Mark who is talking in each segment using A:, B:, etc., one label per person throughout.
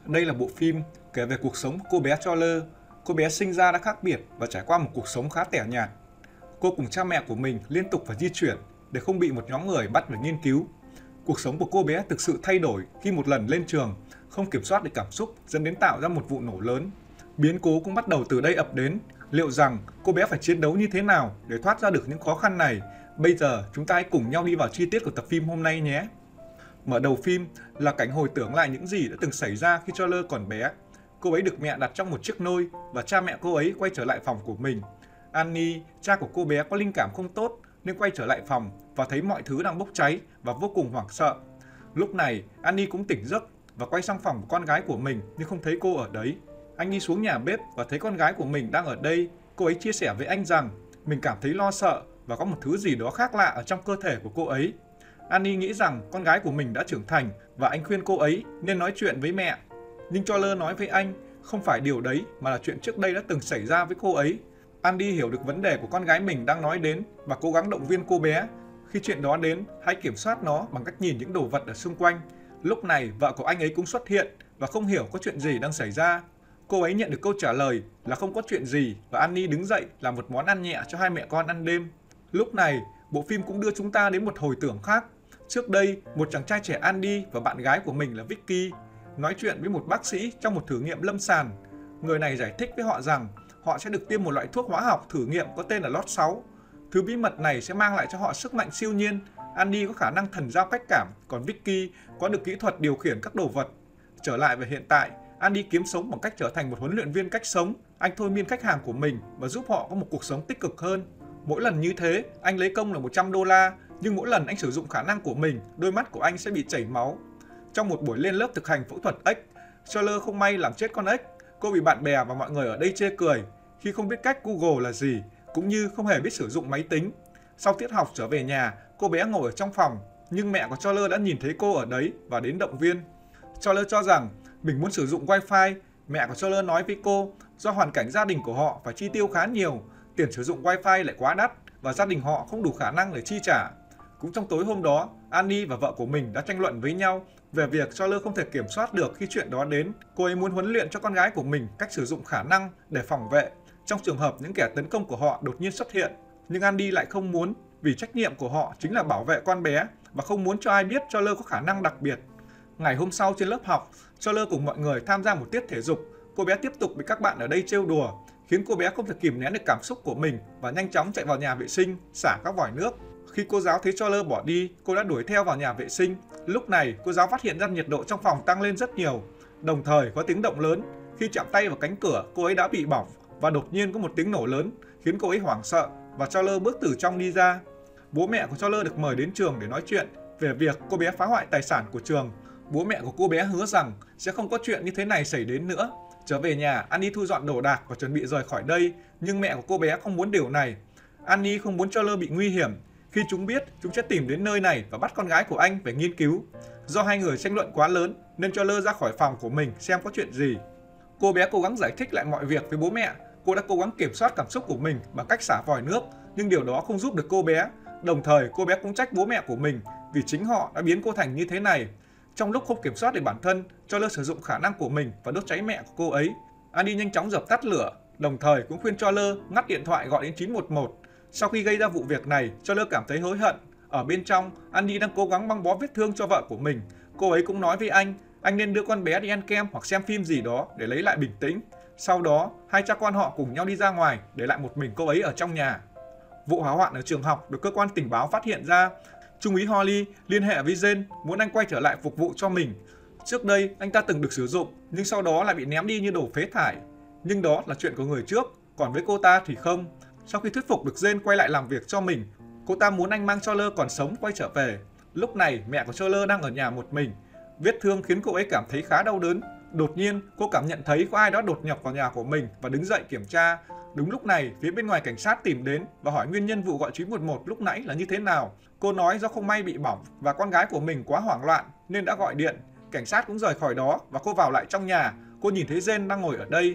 A: Đây là bộ phim kể về cuộc sống của cô bé Charlotte. Cô bé sinh ra đã khác biệt và trải qua một cuộc sống khá tẻ nhạt. Cô cùng cha mẹ của mình liên tục phải di chuyển để không bị một nhóm người bắt về nghiên cứu. Cuộc sống của cô bé thực sự thay đổi khi một lần lên trường, không kiểm soát được cảm xúc dẫn đến tạo ra một vụ nổ lớn. Biến cố cũng bắt đầu từ đây ập đến. Liệu rằng cô bé phải chiến đấu như thế nào để thoát ra được những khó khăn này? Bây giờ chúng ta hãy cùng nhau đi vào chi tiết của tập phim hôm nay nhé. Mở đầu phim là cảnh hồi tưởng lại những gì đã từng xảy ra khi Charlotte còn bé. Cô ấy được mẹ đặt trong một chiếc nôi và cha mẹ cô ấy quay trở lại phòng của mình. Annie, cha của cô bé có linh cảm không tốt nên quay trở lại phòng và thấy mọi thứ đang bốc cháy và vô cùng hoảng sợ. Lúc này, Annie cũng tỉnh giấc và quay sang phòng của con gái của mình nhưng không thấy cô ở đấy. Anh đi xuống nhà bếp và thấy con gái của mình đang ở đây. Cô ấy chia sẻ với anh rằng mình cảm thấy lo sợ và có một thứ gì đó khác lạ ở trong cơ thể của cô ấy. Annie nghĩ rằng con gái của mình đã trưởng thành và anh khuyên cô ấy nên nói chuyện với mẹ. Nhưng Charlotte nói với anh không phải điều đấy mà là chuyện trước đây đã từng xảy ra với cô ấy. Annie hiểu được vấn đề của con gái mình đang nói đến và cố gắng động viên cô bé. Khi chuyện đó đến, hãy kiểm soát nó bằng cách nhìn những đồ vật ở xung quanh. Lúc này, vợ của anh ấy cũng xuất hiện và không hiểu có chuyện gì đang xảy ra. Cô ấy nhận được câu trả lời là không có chuyện gì và Annie đứng dậy làm một món ăn nhẹ cho hai mẹ con ăn đêm. Lúc này, bộ phim cũng đưa chúng ta đến một hồi tưởng khác. Trước đây, một chàng trai trẻ Andy và bạn gái của mình là Vicky nói chuyện với một bác sĩ trong một thử nghiệm lâm sàng. Người này giải thích với họ rằng họ sẽ được tiêm một loại thuốc hóa học thử nghiệm có tên là Lot 6. Thứ bí mật này sẽ mang lại cho họ sức mạnh siêu nhiên. Andy có khả năng thần giao cách cảm, còn Vicky có được kỹ thuật điều khiển các đồ vật. Trở lại về hiện tại, Andy kiếm sống bằng cách trở thành một huấn luyện viên cách sống. Anh thôi miên khách hàng của mình và giúp họ có một cuộc sống tích cực hơn. Mỗi lần như thế, anh lấy công là $100, nhưng mỗi lần anh sử dụng khả năng của mình, đôi mắt của anh sẽ bị chảy máu. Trong một buổi lên lớp thực hành phẫu thuật ếch, Charlotte không may làm chết con ếch. Cô bị bạn bè và mọi người ở đây chê cười khi không biết cách Google là gì, cũng như không hề biết sử dụng máy tính. Sau tiết học trở về nhà, cô bé ngồi ở trong phòng, nhưng mẹ của Charlotte đã nhìn thấy cô ở đấy và đến động viên. Charlotte cho rằng mình muốn sử dụng Wi-Fi. Mẹ của Charlotte nói với cô do hoàn cảnh gia đình của họ phải chi tiêu khá nhiều, tiền sử dụng Wi-Fi lại quá đắt và gia đình họ không đủ khả năng để chi trả. Cũng trong tối hôm đó, Annie và vợ của mình đã tranh luận với nhau về việc Charlotte không thể kiểm soát được khi chuyện đó đến. Cô ấy muốn huấn luyện cho con gái của mình cách sử dụng khả năng để phòng vệ trong trường hợp những kẻ tấn công của họ đột nhiên xuất hiện. Nhưng Annie lại không muốn, vì trách nhiệm của họ chính là bảo vệ con bé và không muốn cho ai biết Charlotte có khả năng đặc biệt. Ngày hôm sau trên lớp học, Charlotte cùng mọi người tham gia một tiết thể dục. Cô bé tiếp tục bị các bạn ở đây trêu đùa, khiến cô bé không thể kìm nén được cảm xúc của mình và nhanh chóng chạy vào nhà vệ sinh, xả các vòi nước. Khi cô giáo thấy Charlotte bỏ đi, cô đã đuổi theo vào nhà vệ sinh. Lúc này, cô giáo phát hiện ra nhiệt độ trong phòng tăng lên rất nhiều. Đồng thời có tiếng động lớn. Khi chạm tay vào cánh cửa, cô ấy đã bị bỏng và đột nhiên có một tiếng nổ lớn khiến cô ấy hoảng sợ và Charlotte bước từ trong đi ra. Bố mẹ của Charlotte được mời đến trường để nói chuyện về việc cô bé phá hoại tài sản của trường. Bố mẹ của cô bé hứa rằng sẽ không có chuyện như thế này xảy đến nữa. Trở về nhà, Annie thu dọn đồ đạc và chuẩn bị rời khỏi đây, nhưng mẹ của cô bé không muốn điều này. Annie không muốn Charlotte bị nguy hiểm. Khi chúng biết, chúng sẽ tìm đến nơi này và bắt con gái của anh về nghiên cứu. Do hai người tranh luận quá lớn, nên Charlotte ra khỏi phòng của mình xem có chuyện gì. Cô bé cố gắng giải thích lại mọi việc với bố mẹ. Cô đã cố gắng kiểm soát cảm xúc của mình bằng cách xả vòi nước, nhưng điều đó không giúp được cô bé. Đồng thời, cô bé cũng trách bố mẹ của mình vì chính họ đã biến cô thành như thế này. Trong lúc không kiểm soát được bản thân, Charlotte sử dụng khả năng của mình và đốt cháy mẹ của cô ấy. Annie nhanh chóng dập tắt lửa, đồng thời cũng khuyên Charlotte ngắt điện thoại gọi đến 911. Sau khi gây ra vụ việc này, Charlotte cảm thấy hối hận. Ở bên trong, Annie đang cố gắng băng bó vết thương cho vợ của mình. Cô ấy cũng nói với anh nên đưa con bé đi ăn kem hoặc xem phim gì đó để lấy lại bình tĩnh. Sau đó, hai cha con họ cùng nhau đi ra ngoài, để lại một mình cô ấy ở trong nhà. Vụ hỏa hoạn ở trường học được cơ quan tình báo phát hiện ra. Trung úy Holly liên hệ với Jane muốn anh quay trở lại phục vụ cho mình. Trước đây, anh ta từng được sử dụng, nhưng sau đó lại bị ném đi như đồ phế thải. Nhưng đó là chuyện của người trước, còn với cô ta thì không. Sau khi thuyết phục được Jane quay lại làm việc cho mình, cô ta muốn anh mang Charlotte còn sống quay trở về. Lúc này, mẹ của Charlotte đang ở nhà một mình. Vết thương khiến cô ấy cảm thấy khá đau đớn. Đột nhiên, cô cảm nhận thấy có ai đó đột nhập vào nhà của mình và đứng dậy kiểm tra. Đúng lúc này, phía bên ngoài cảnh sát tìm đến và hỏi nguyên nhân vụ gọi 911 lúc nãy là như thế nào. Cô nói do không may bị bỏng và con gái của mình quá hoảng loạn nên đã gọi điện. Cảnh sát cũng rời khỏi đó và cô vào lại trong nhà. Cô nhìn thấy Jane đang ngồi ở đây.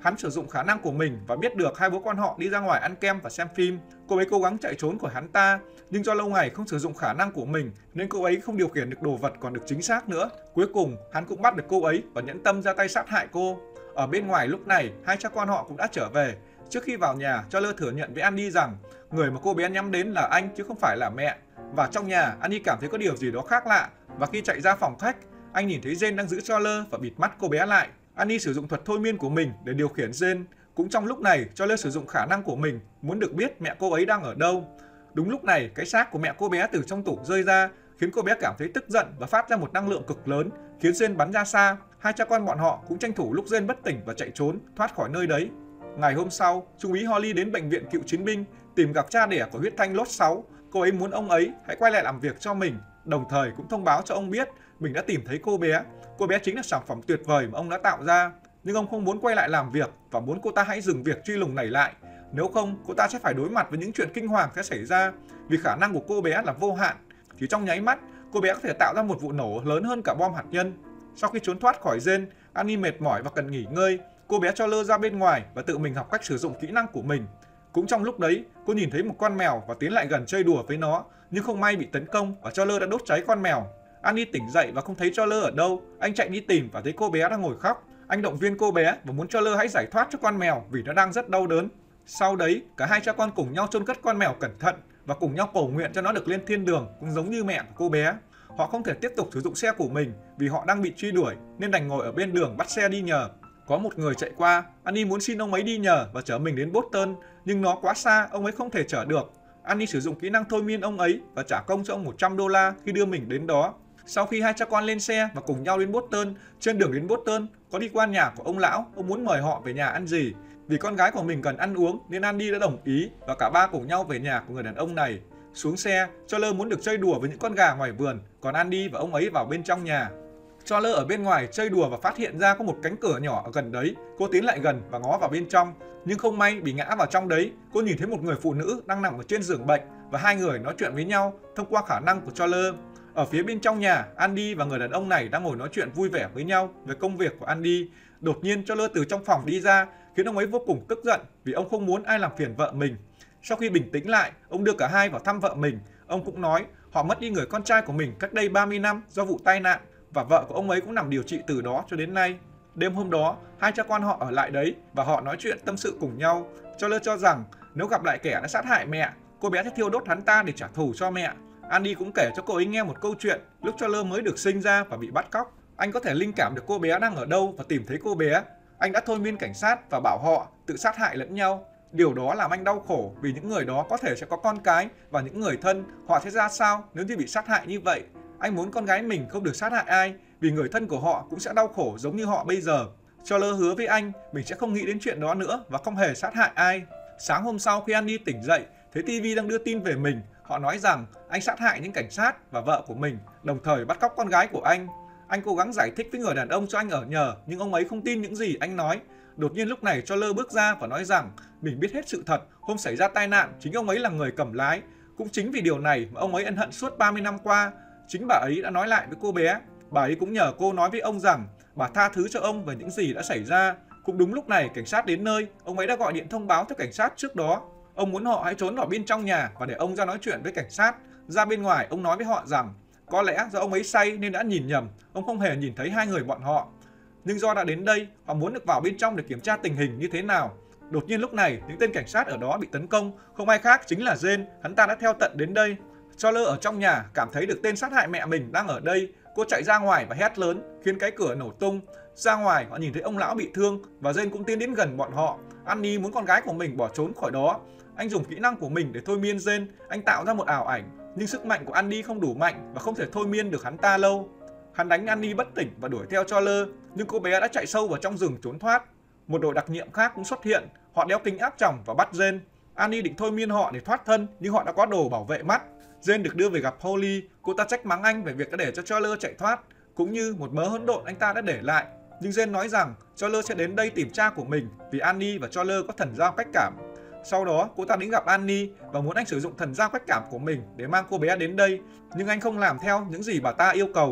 A: Hắn sử dụng khả năng của mình và biết được hai bố con họ đi ra ngoài ăn kem và xem phim. Cô ấy cố gắng chạy trốn khỏi hắn ta, nhưng do lâu ngày không sử dụng khả năng của mình nên cô ấy không điều khiển được đồ vật còn được chính xác nữa. Cuối cùng, hắn cũng bắt được cô ấy và nhẫn tâm ra tay sát hại cô. Ở bên ngoài lúc này, hai cha con họ cũng đã trở về. Trước khi vào nhà, Charles thừa nhận với Andy rằng người mà cô bé nhắm đến là anh chứ không phải là mẹ. Và trong nhà, Andy cảm thấy có điều gì đó khác lạ. Và khi chạy ra phòng khách, anh nhìn thấy Jane đang giữ Charles và bịt mắt cô bé lại. Andy sử dụng thuật thôi miên của mình để điều khiển Jane. Cũng trong lúc này, Charles sử dụng khả năng của mình muốn được biết mẹ cô ấy đang ở đâu. Đúng lúc này, cái xác của mẹ cô bé từ trong tủ rơi ra, khiến cô bé cảm thấy tức giận và phát ra một năng lượng cực lớn, khiến Jane bắn ra xa. Hai cha con bọn họ cũng tranh thủ lúc Jane bất tỉnh và chạy trốn, thoát khỏi nơi đấy. Ngày hôm sau, Trung úy Holly đến bệnh viện cựu chiến binh tìm gặp cha đẻ của huyết thanh Lốt 6. Cô ấy muốn ông ấy hãy quay lại làm việc cho mình, đồng thời cũng thông báo cho ông biết mình đã tìm thấy cô bé. Cô bé chính là sản phẩm tuyệt vời mà ông đã tạo ra. Nhưng ông không muốn quay lại làm việc và muốn cô ta hãy dừng việc truy lùng này lại. Nếu không, cô ta sẽ phải đối mặt với những chuyện kinh hoàng sẽ xảy ra, vì khả năng của cô bé là vô hạn. Chỉ trong nháy mắt, cô bé có thể tạo ra một vụ nổ lớn hơn cả bom hạt nhân. Sau khi trốn thoát khỏi Jane, Annie mệt mỏi và cần nghỉ ngơi. Cô bé cho lơ ra bên ngoài và tự mình học cách sử dụng kỹ năng của mình. Cũng trong lúc đấy, cô nhìn thấy một con mèo và tiến lại gần chơi đùa với nó, nhưng không may bị tấn công và cho lơ đã đốt cháy con mèo. Annie tỉnh dậy và không thấy cho lơ ở đâu. Anh chạy đi tìm và thấy cô bé đang ngồi khóc. Anh động viên cô bé và muốn cho lơ hãy giải thoát cho con mèo vì nó đang rất đau đớn. Sau đấy, cả hai cha con cùng nhau chôn cất con mèo cẩn thận và cùng nhau cầu nguyện cho nó được lên thiên đường, cũng giống như mẹ của cô bé. Họ không thể tiếp tục sử dụng xe của mình vì họ đang bị truy đuổi nên đành ngồi ở bên đường bắt xe đi nhờ. Có một người chạy qua, Annie muốn xin ông ấy đi nhờ và chở mình đến Boston, nhưng nó quá xa, ông ấy không thể chở được. Annie sử dụng kỹ năng thôi miên ông ấy và trả công cho ông $100 khi đưa mình đến đó. Sau khi hai cha con lên xe và cùng nhau đến Boston, trên đường đến Boston có đi qua nhà của ông lão, ông muốn mời họ về nhà ăn gì. Vì con gái của mình cần ăn uống nên Andy đã đồng ý và cả ba cùng nhau về nhà của người đàn ông này. Xuống xe, Charles muốn được chơi đùa với những con gà ngoài vườn, còn Andy và ông ấy vào bên trong nhà. Charles ở bên ngoài chơi đùa và phát hiện ra có một cánh cửa nhỏ ở gần đấy. Cô tiến lại gần và ngó vào bên trong, nhưng không may bị ngã vào trong đấy. Cô nhìn thấy một người phụ nữ đang nằm ở trên giường bệnh và hai người nói chuyện với nhau thông qua khả năng của Charles. Ở phía bên trong nhà, Andy và người đàn ông này đang ngồi nói chuyện vui vẻ với nhau về công việc của Andy. Đột nhiên Charles từ trong phòng đi ra, khiến ông ấy vô cùng tức giận vì ông không muốn ai làm phiền vợ mình. Sau khi bình tĩnh lại, ông đưa cả hai vào thăm vợ mình. Ông cũng nói họ mất đi người con trai của mình cách đây 30 năm do vụ tai nạn và vợ của ông ấy cũng nằm điều trị từ đó cho đến nay. Đêm hôm đó, hai cha con họ ở lại đấy và họ nói chuyện tâm sự cùng nhau. Charles cho rằng nếu gặp lại kẻ đã sát hại mẹ, cô bé sẽ thiêu đốt hắn ta để trả thù cho mẹ. Andy cũng kể cho cô ấy nghe một câu chuyện lúc Charles mới được sinh ra và bị bắt cóc. Anh có thể linh cảm được cô bé đang ở đâu và tìm thấy cô bé. Anh đã thôi miên cảnh sát và bảo họ tự sát hại lẫn nhau. Điều đó làm anh đau khổ vì những người đó có thể sẽ có con cái và những người thân, họ sẽ ra sao nếu như bị sát hại như vậy. Anh muốn con gái mình không được sát hại ai vì người thân của họ cũng sẽ đau khổ giống như họ bây giờ. Charles hứa với anh mình sẽ không nghĩ đến chuyện đó nữa và không hề sát hại ai. Sáng hôm sau khi Andy tỉnh dậy, thấy TV đang đưa tin về mình. Họ nói rằng anh sát hại những cảnh sát và vợ của mình, đồng thời bắt cóc con gái của anh. Anh cố gắng giải thích với người đàn ông cho anh ở nhờ, nhưng ông ấy không tin những gì anh nói. Đột nhiên lúc này Charles bước ra và nói rằng mình biết hết sự thật, hôm xảy ra tai nạn chính ông ấy là người cầm lái. Cũng chính vì điều này mà ông ấy ân hận suốt 30 năm qua. Chính bà ấy đã nói lại với cô bé. Bà ấy cũng nhờ cô nói với ông rằng bà tha thứ cho ông về những gì đã xảy ra. Cũng đúng lúc này cảnh sát đến nơi, ông ấy đã gọi điện thông báo cho cảnh sát trước đó. Ông muốn họ hãy trốn vào bên trong nhà và để ông ra nói chuyện với cảnh sát. Ra bên ngoài, ông nói với họ rằng có lẽ do ông ấy say nên đã nhìn nhầm, ông không hề nhìn thấy hai người bọn họ. Nhưng do đã đến đây, họ muốn được vào bên trong để kiểm tra tình hình như thế nào. Đột nhiên lúc này, những tên cảnh sát ở đó bị tấn công, không ai khác chính là Jane, hắn ta đã theo tận đến đây. Charles ở trong nhà cảm thấy được tên sát hại mẹ mình đang ở đây. Cô chạy ra ngoài và hét lớn, khiến cái cửa nổ tung. Ra ngoài, họ nhìn thấy ông lão bị thương và Jane cũng tiến đến gần bọn họ. Annie muốn con gái của mình bỏ trốn khỏi đó. Anh dùng kỹ năng của mình để thôi miên Jane, anh tạo ra một ảo ảnh. Nhưng sức mạnh của Annie không đủ mạnh và không thể thôi miên được hắn ta lâu. Hắn đánh Annie bất tỉnh và đuổi theo Charles, nhưng cô bé đã chạy sâu vào trong rừng trốn thoát. Một đội đặc nhiệm khác cũng xuất hiện, họ đeo kính áp tròng và bắt Jane. Annie định thôi miên họ để thoát thân, nhưng họ đã có đồ bảo vệ mắt. Jane được đưa về gặp Holly, cô ta trách mắng anh về việc đã để cho Charles chạy thoát, cũng như một mớ hỗn độn anh ta đã để lại. Nhưng Jane nói rằng Charles sẽ đến đây tìm cha của mình vì Annie và Charles có thần giao cách cảm. Sau đó, cô ta đến gặp Annie và muốn anh sử dụng thần giao cách cảm của mình để mang cô bé đến đây, nhưng anh không làm theo những gì bà ta yêu cầu.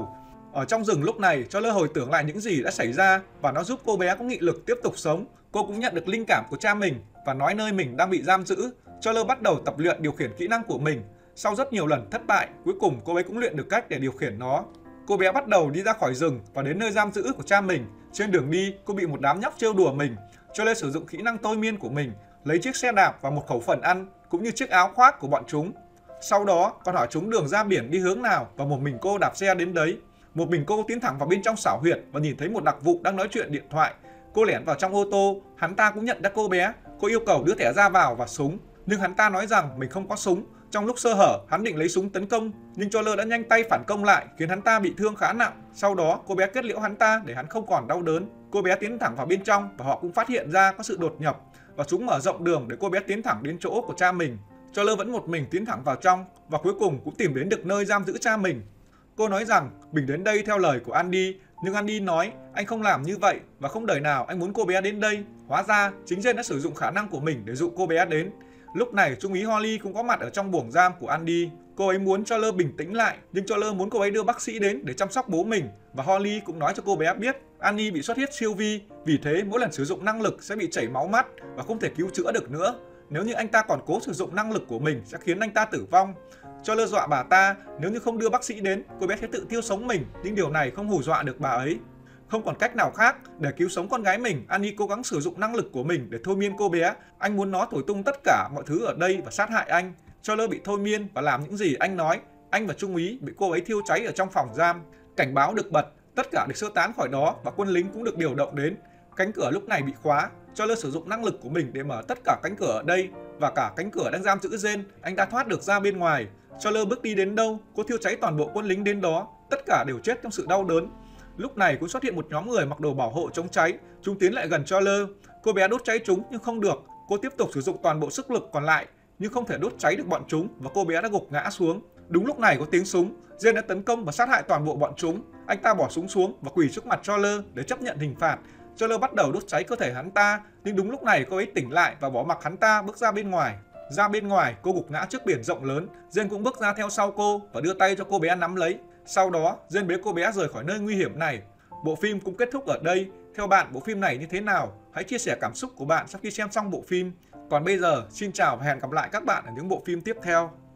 A: Ở trong rừng lúc này, Choler hồi tưởng lại những gì đã xảy ra và nó giúp cô bé có nghị lực tiếp tục sống. Cô cũng nhận được linh cảm của cha mình và nói nơi mình đang bị giam giữ. Choler bắt đầu tập luyện điều khiển kỹ năng của mình. Sau rất nhiều lần thất bại, cuối cùng cô bé cũng luyện được cách để điều khiển nó. Cô bé bắt đầu đi ra khỏi rừng và đến nơi giam giữ của cha mình. Trên đường đi, cô bị một đám nhóc trêu đùa mình. Choler sử dụng kỹ năng thôi miên của mình, lấy chiếc xe đạp và một khẩu phần ăn, cũng như chiếc áo khoác của bọn chúng. Sau đó, còn hỏi chúng đường ra biển đi hướng nào và một mình cô đạp xe đến đấy. Một mình cô tiến thẳng vào bên trong xảo huyệt và nhìn thấy một đặc vụ đang nói chuyện điện thoại. Cô lẻn vào trong ô tô, hắn ta cũng nhận ra cô bé. Cô yêu cầu đưa thẻ ra vào và súng, nhưng hắn ta nói rằng mình không có súng. Trong lúc sơ hở, hắn định lấy súng tấn công, nhưng Choler đã nhanh tay phản công lại, khiến hắn ta bị thương khá nặng. Sau đó, cô bé kết liễu hắn ta để hắn không còn đau đớn. Cô bé tiến thẳng vào bên trong và họ cũng phát hiện ra có sự đột nhập, và chúng mở rộng đường để cô bé tiến thẳng đến chỗ của cha mình. Choler vẫn một mình tiến thẳng vào trong và cuối cùng cũng tìm đến được nơi giam giữ cha mình. Cô nói rằng mình đến đây theo lời của Andy, nhưng Andy nói anh không làm như vậy và không đời nào anh muốn cô bé đến đây. Hóa ra chính Jane đã sử dụng khả năng của mình để dụ cô bé đến. Lúc này Trung úy Holly cũng có mặt ở trong buồng giam của Andy. Cô ấy muốn Choler bình tĩnh lại, nhưng Choler muốn cô ấy đưa bác sĩ đến để chăm sóc bố mình. Và Holly cũng nói cho cô bé biết Andy bị xuất huyết siêu vi, vì thế mỗi lần sử dụng năng lực sẽ bị chảy máu mắt và không thể cứu chữa được nữa. Nếu như anh ta còn cố sử dụng năng lực của mình sẽ khiến anh ta tử vong. Choler dọa bà ta nếu như không đưa bác sĩ đến, cô bé sẽ tự tiêu sống mình, nhưng điều này không hù dọa được bà ấy. Không còn cách nào khác để cứu sống con gái mình, Annie cố gắng sử dụng năng lực của mình để thôi miên cô bé. Anh muốn nó thổi tung tất cả mọi thứ ở đây và sát hại anh. Choler bị thôi miên và làm những gì anh nói. Anh và Trung úy bị cô ấy thiêu cháy ở trong phòng giam. Cảnh báo được bật, tất cả được sơ tán khỏi đó và quân lính cũng được điều động đến. Cánh cửa lúc này bị khóa. Choler sử dụng năng lực của mình để mở tất cả cánh cửa ở đây và cả cánh cửa đang giam giữ Jane. Anh ta thoát được ra bên ngoài. Choler bước đi đến đâu, cô thiêu cháy toàn bộ quân lính đến đó. Tất cả đều chết trong sự đau đớn. Lúc này cũng xuất hiện một nhóm người mặc đồ bảo hộ chống cháy. Chúng tiến lại gần Choler. Cô bé đốt cháy chúng nhưng không được. Cô tiếp tục sử dụng toàn bộ sức lực còn lại nhưng không thể đốt cháy được bọn chúng và cô bé đã gục ngã xuống. Đúng lúc này có tiếng súng. Jane đã tấn công và sát hại toàn bộ bọn chúng. Anh ta bỏ súng xuống và quỳ trước mặt Choler để chấp nhận hình phạt. Choler bắt đầu đốt cháy cơ thể hắn ta, nhưng đúng lúc này cô ấy tỉnh lại và bỏ mặc hắn ta bước ra bên ngoài. Ra bên ngoài, cô gục ngã trước biển rộng lớn. Jane cũng bước ra theo sau cô và đưa tay cho cô bé nắm lấy. Sau đó, Jane bế cô bé rời khỏi nơi nguy hiểm này. Bộ phim cũng kết thúc ở đây. Theo bạn, bộ phim này như thế nào? Hãy chia sẻ cảm xúc của bạn sau khi xem xong bộ phim. Còn bây giờ, xin chào và hẹn gặp lại các bạn ở những bộ phim tiếp theo.